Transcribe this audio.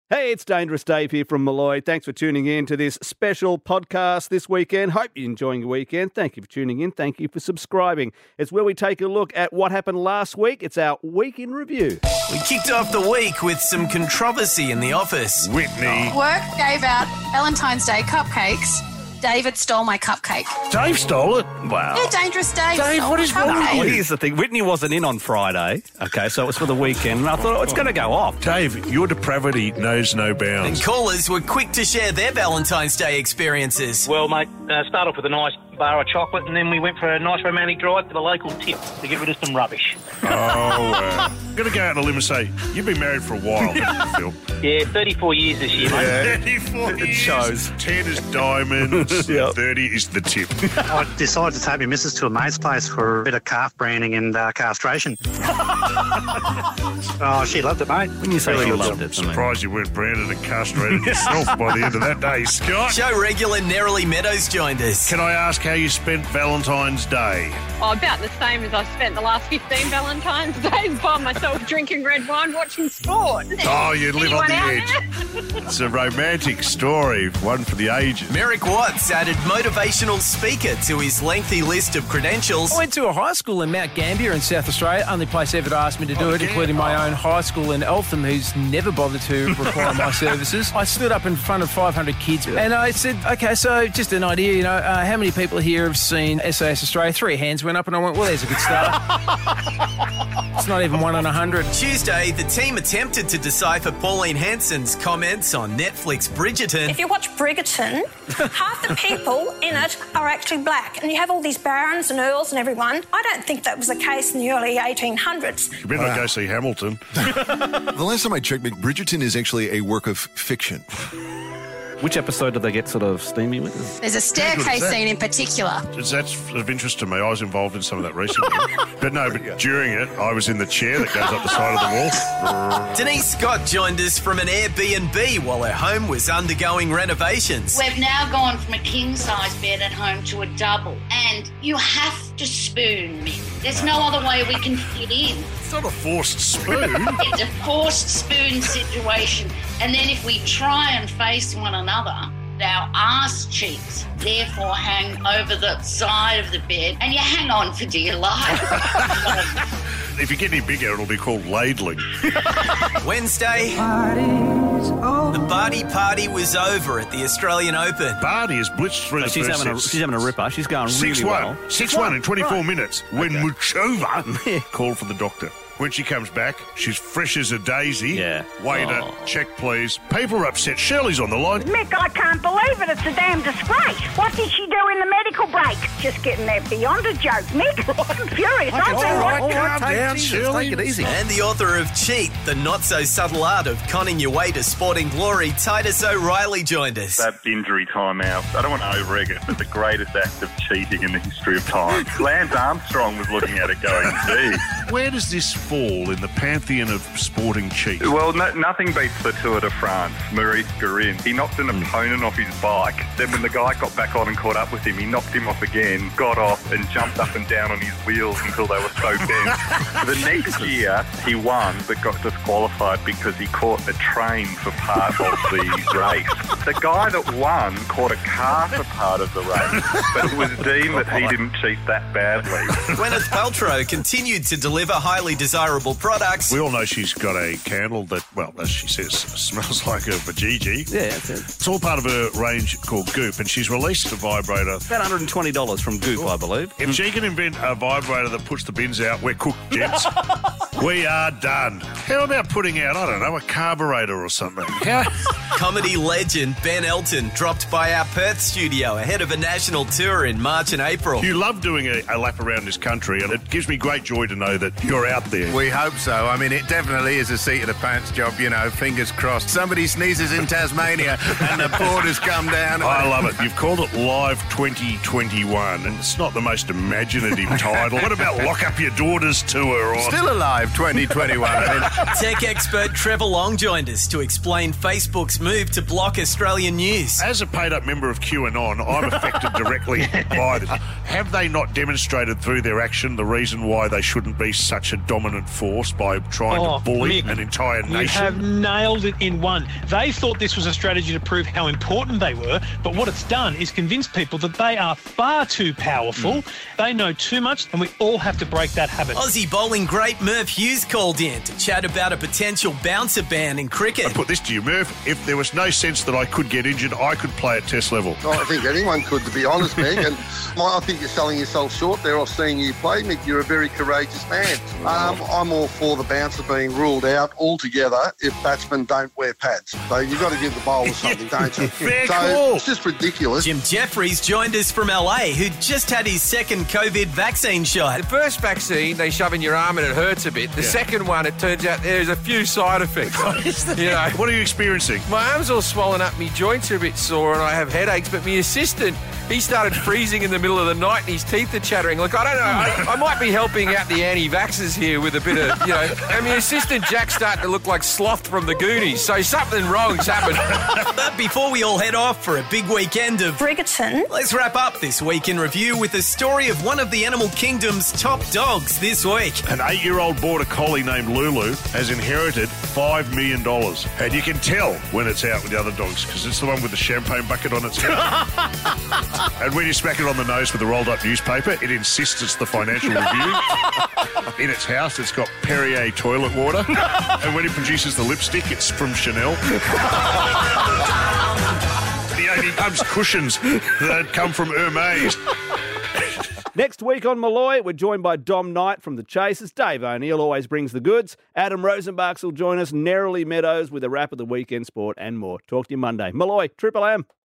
Hey, it's Dangerous Dave here from Molloy. Thanks for tuning in to this special podcast this weekend. Hope you're enjoying your weekend. Thank you for tuning in. Thank you for subscribing. It's where we take a look at what happened last week. It's our Week in Review. We kicked off the week with some controversy in the office. Whitney. Work gave out Valentine's Day cupcakes. David stole my cupcake. Dave stole it? Wow. Yeah, Dangerous Dave. Dave, stole what my is wrong with cupcake. you? Well, here's the thing. Whitney wasn't in on Friday, okay, so it was for the weekend, and I thought, it's going to go off. Dave, your depravity knows no And bounds. callers were quick to share their Valentine's Day experiences. Well, mate, start off with a nice bar of chocolate, and then we went for a nice romantic drive to the local tip to get rid of some rubbish. I'm going to go out on a limb and say, you've been married for a while, haven't you, Phil? Yeah, 34 years this year, mate. 34 years. shows. 10 is diamonds, Yep. 30 is the tip. I decided to take my missus to a mate's place for a bit of calf branding and castration. Oh, she loved it, mate. When you say you loved I'm it, I mean, surprised you weren't branded and castrated yourself by the end of that day, Scott. Show regular Nerily Meadows joined us. Can I ask how you spent Valentine's Day? Oh, about the same as I've spent the last 15 Valentine's days by myself drinking red wine, watching sport. Oh, you live on Anyone the out edge. It's a romantic story, one for the ages. Merrick Watts added motivational speaker to his lengthy list of credentials. I went to a high school in Mount Gambier in South Australia, only place ever to ask me to do it, including my own high school in Eltham, who's never bothered to require my services. I stood up in front of 500 kids and I said, okay, so just an idea, how many people here have seen SAS Australia? 3 hands went up and I went, well, there's a good start. It's not even 1 in 100. Tuesday, the team attempted to decipher Pauline Hanson's comments on Netflix Bridgerton. If you watch Bridgerton, half the people in it are actually black. And you have all these barons and earls and everyone. I don't think that was the case in the early 1800s. You better not go see Hamilton. The last time I checked, Bridgerton is actually a work of fiction. which episode did they get sort of steamy with? There's a staircase scene in particular. That's of interest to me. I was involved in some of that recently. but during it, I was in the chair that goes up the side of the wall. Denise Scott joined us from an Airbnb while her home was undergoing renovations. We've now gone from a king-size bed at home to a double. And you have to spoon me. There's no other way we can fit in. It's not a forced spoon. It's a forced spoon situation. And then if we try and face one another, our arse cheeks therefore hang over the side of the bed and you hang on for dear life. If you get any bigger, it'll be called ladling. Wednesday, the Barty party was over at the Australian Open. Barty has blitzed through the She's first having a ripper. She's going really well. 6-1 in 24 minutes when Muchova called for the doctor. When she comes back, she's fresh as a daisy. Yeah. Waiter, check please. People are upset. Shirley's on the line. Mick, I can't believe it. It's a damn disgrace. What did she do in the medical break? Just getting there beyond a joke, Mick. I'm furious. Calm down, Shirley. Take it easy. And the author of Cheat, the not-so-subtle art of conning your way to sporting glory, Titus O'Reilly joined us. That injury timeout, I don't want to over-egg it, but the greatest act of cheating in the history of time. Lance Armstrong was looking at it going, gee. Where does this fall in the pantheon of sporting cheat? Well, nothing beats the Tour de France, Maurice Garin. He knocked an opponent off his bike. Then when the guy got back on and caught up with him, he knocked him off again, got off and jumped up and down on his wheels until they were so bent. The next year, he won but got disqualified because he caught a train for part of the race. The guy that won caught a car for part of the race, but it was deemed that he didn't cheat that badly. Gwyneth Paltrow continued to deliver highly desirable products. We all know she's got a candle that, well, as she says, smells like a vajiji. Yeah, that's it. It's all part of her range called Goop, and she's released a vibrator. About $120 from Goop, I believe. If she can invent a vibrator that puts the bins out, we're cooked, gents. We are done. How about putting out, I don't know, a carburetor or something? Comedy legend Ben Elton dropped by our Perth studio ahead of a national tour in March and April. You love doing a lap around this country, and it gives me great joy to know that you're out there. We hope so. I mean, it definitely is a seat-of-the-pants job, you know, fingers crossed. Somebody sneezes in Tasmania and the borders come down. I love it. You've called it Live 2021, and it's not the most imaginative title. What about Lock Up Your Daughters Tour? Or Still alive 2021. I mean, Tech expert Trevor Long joined us to explain Facebook's move to block Australian news. As a paid-up member of QAnon, I'm affected directly by this. Have they not demonstrated through their action the reason why they shouldn't be such a dominant force by trying to bully Mick, an entire nation? You have nailed it in one. They thought this was a strategy to prove how important they were, but what it's done is convince people that they are far too powerful, they know too much, and we all have to break that habit. Aussie bowling great Murph Hughes called in to chat about a potential bouncer ban in cricket. I put this to you, Murph. If there was no sense that I could get injured, I could play at Test level. I think anyone could, to be honest, Meg. And I think you're selling yourself short there of seeing you play, Mick. You're a very courageous man. I'm all for the bouncer being ruled out altogether if batsmen don't wear pads. So you've got to give the bowler something, don't you? It's just ridiculous. Jim Jeffries joined us from LA, who just had his second COVID vaccine shot. The first vaccine, they shove in your arm and it hurts a bit. The second one, it turns out there's a few side effects. What are you experiencing? My arm's all swollen up, my joints are a bit sore and I have headaches, but my assistant, he started freezing in the middle of the night and his teeth are chattering. Look, I don't know, I might be helping out the anti-vaxxers here with a bit of, and my assistant Jack's starting to look like Sloth from the Goonies, so something wrong's happened. But before we all head off for a big weekend of Bridgerton, let's wrap up this week in review with the story of one of the animal kingdom's top dogs this week. An 8-year-old border collie named Lulu has inherited $5 million. And you can tell when it's out with the other dogs because it's the one with the champagne bucket on its head. And when you smack it on the nose with a rolled-up newspaper, it insists it's the Financial Review. In its house, it's got Perrier toilet water. And when it produces the lipstick, it's from Chanel. He only loves cushions that come from Hermes. Next week on Malloy, we're joined by Dom Knight from The Chasers. Dave O'Neill always brings the goods. Adam Rosenbachs will join us. Nerily Meadows with a wrap of the weekend sport and more. Talk to you Monday. Malloy, Triple M.